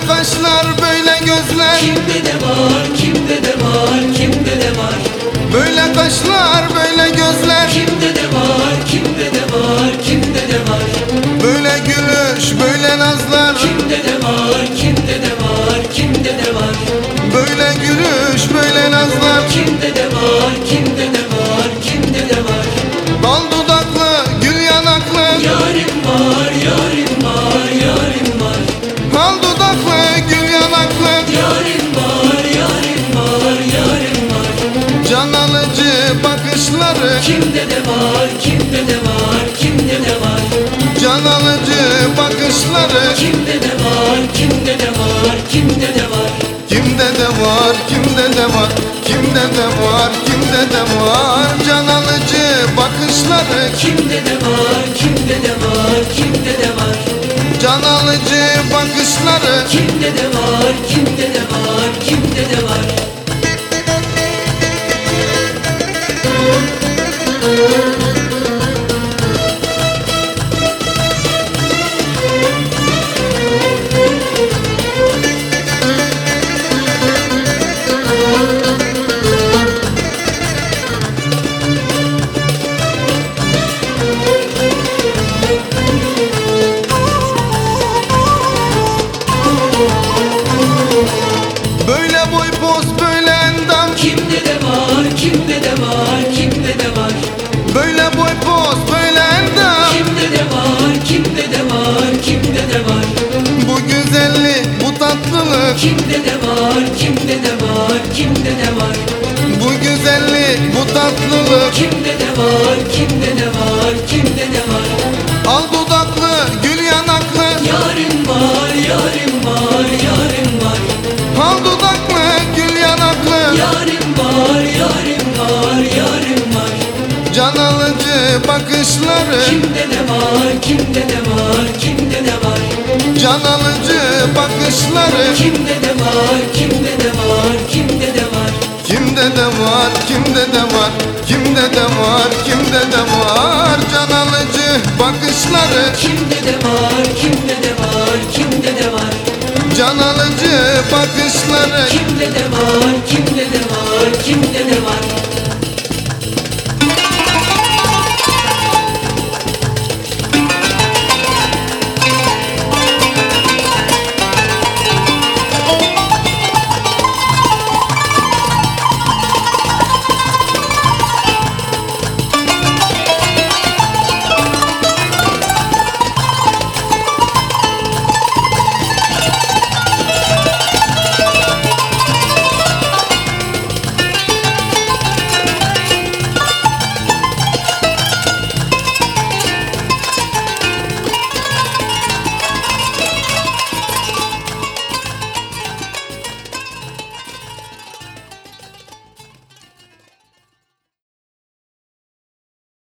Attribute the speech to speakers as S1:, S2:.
S1: kaşlar, böyle gözler.
S2: Kimde de var, kimde de var, kimde de var.
S1: Böyle kaşlar, böyle gözler.
S2: Kimde de var, kimde de var, kimde de var.
S1: Böyle gülüş, böyle nazlar.
S2: Kimde de var, kimde de var, kimde de var.
S1: Böyle gülüş, böyle nazlar.
S2: Kimde de var, kimde de var, kimde de var.
S1: Bal dudaklı, gül yanaklı.
S2: Yarim var, yarim var, yarim var.
S1: Bal dudaklı, gül yanaklı.
S2: Yarim var, yarim var, yarim var.
S1: Can alıcı bakışları.
S2: Kimde de var, kimde de var, kimde de var.
S1: Can alıcı bakışları.
S2: Kimde de var, kimde de var, kimde de var.
S1: Kimde de var, kimde de var. Kimde de var, kimde de var. Can alıcı bakışları.
S2: Kimde de var, kimde de var, kimde de var.
S1: Can alıcı bakışları.
S2: Kimde de var, kimde de var, kimde de var.
S1: Böyle boy poz, böyle endam.
S2: Kimde de var, kimde de var, kimde de var.
S1: Böyle boy poz, böyle endam.
S2: Kimde de var, kimde de var, kimde de var.
S1: Bu güzellik, bu tatlılık.
S2: Kimde de var, kimde de var, kimde de var.
S1: Bu güzellik, bu tatlılık.
S2: Kimde de var, kimde de var, kimde de var.
S1: Al dudaklı, gül yanaklı.
S2: Yarim var, yarim var, yarim var.
S1: Al dudaklı, gül yanaklı.
S2: Yarim var, yarim var, yarim var.
S1: Can alıcı bakışları.
S2: Kimde de var, kimde de var, kimde de var.
S1: Can alıcı bakışları.
S2: Kimde de var, kimde de var, kimde de var.
S1: Kimde de var, kimde de var. Kimde de var, kimde de var. Can alıcı bakışları.
S2: Kimde de var, kimde de var, kimde de var.
S1: Can alıcı bakışları.
S2: Kimde de var, kimde de var, kimde de var.